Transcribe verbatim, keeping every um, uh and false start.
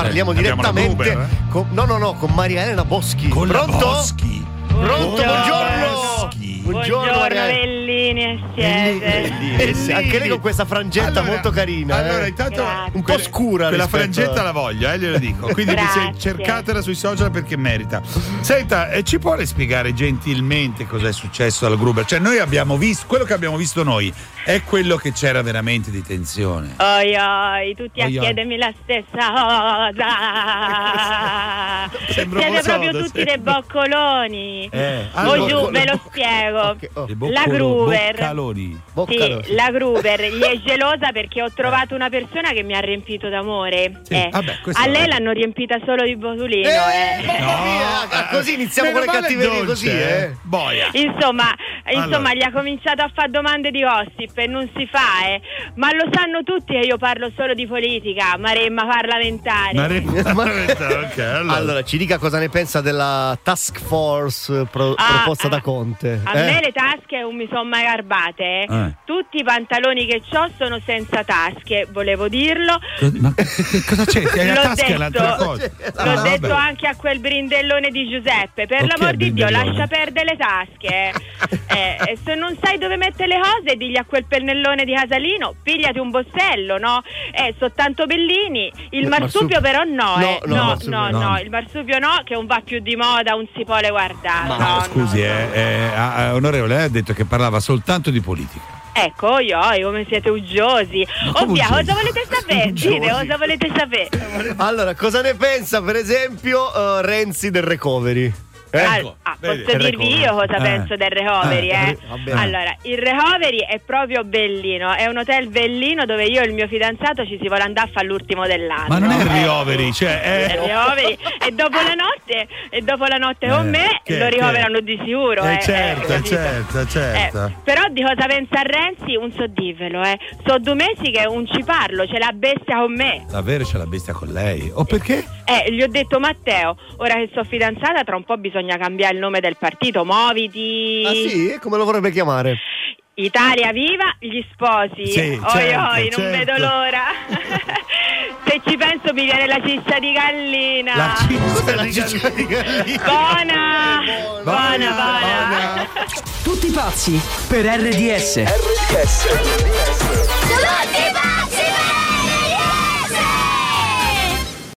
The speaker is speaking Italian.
parliamo eh, direttamente Gruber, eh? con, no no no con Maria Elena Boschi. Con Pronto? la Boschi. Pronto, buongiorno. Boschi. Buongiorno, Buongiorno Maria- Bellini e siete. Eh sì, anche lei con questa frangetta Allora, molto carina. Allora, eh. intanto Grazie. un po' scura. quella rispetto frangetta a- la voglio, eh, glielo dico. Quindi mi sei- Grazie. cercatela sui social perché merita. Senta, eh, ci può spiegare gentilmente cosa è successo al Gruber? Cioè, noi abbiamo visto, quello che abbiamo visto noi è quello che c'era veramente di tensione. Oi oi, tutti Oi, a oi. chiedermi la stessa cosa. Sembra Siete un po' proprio sodo, tutti sì. dei boccoloni. Eh, Voi allora- giù, ve lo Boccolo- spiego. Ok, oh. Le La boccolo- Gruber. boccaloni. Boccalo. Sì, la Gruber gli è gelosa perché ho trovato una persona che mi ha riempito d'amore. Sì, Eh, vabbè, questo a è- lei l'hanno riempita solo di botulino. Eh, eh. mamma mia, eh, così iniziamo con le meno male cattiverie dolce, così, eh. Boia. Insomma, insomma Allora. gli ha cominciato a fare domande di gossip e non si fa, eh. Ma lo sanno tutti che io parlo solo di politica, maremma parlamentare. Ma re- ok, allora. Allora, ci dica cosa ne pensa della task force pro- Ah, proposta ah, da Conte. A eh? me le tasche non mi sono mai garbate, eh. Eh. Tutti i pantaloni che ho sono senza tasche, volevo dirlo. Co- Ma che- che- cosa c'è? La L'ho tasca è detto. un'altra cosa. L'ho Ah, detto vabbè. anche a quel brindellone di Giuseppe. Per Ok, l'amor di Dio, brindellone. lascia perdere le tasche. eh, e se non sai dove mettere le cose, digli a quel pennellone di Casalino, pigliati un bossello, no? Eh, sono tanto bellini. Il Eh, marsupio, marsupio- però no, No, eh. no, No, marsupio no, no. no, il marsupio no, che non va più di moda, non si può le guardare. Ma no, scusi, no, no. eh, eh, ah, ah, onorevole, lei ha detto che parlava soltanto di politica. Ecco, io, come siete uggiosi. Ma come Ovvia, uggiosi? cosa volete sapere? Uggiosi. Dite, cosa volete sapere? Allora, cosa ne pensa, per esempio, eh, Renzi del recovery? Eh? Al- ah, vedi, posso il dirvi recovery. io cosa Eh. penso del recovery, Eh, eh? va bene. Allora, il recovery è proprio bellino, è un hotel bellino dove io e il mio fidanzato ci si vuole andare a fare l'ultimo dell'anno. Ma non è il Eh, rioveri, cioè il è... recovery. E dopo la notte, e dopo la notte con Eh, me che- lo che- ricoverano di sicuro. Eh, eh, certo, eh, capito? certo, certo. Eh, però di cosa pensa Renzi? Un so dirvelo, eh. So due mesi che non ci parlo, c'è la bestia con me. Davvero c'è la bestia con lei? O perché? Eh, gli ho detto Matteo, ora che sono fidanzata tra un po' bisogna cambiare il nome del partito, muoviti. Ah sì? Come lo vorrebbe chiamare? Italia viva, gli sposi. Sì, oi certo, oi, non certo. vedo l'ora. Se ci penso mi viene la ciccia di gallina. La ciccia Cos'è la di ciccia di gallina? Buona, buona, Buona, buona. buona. Tutti pazzi per R D S. R D S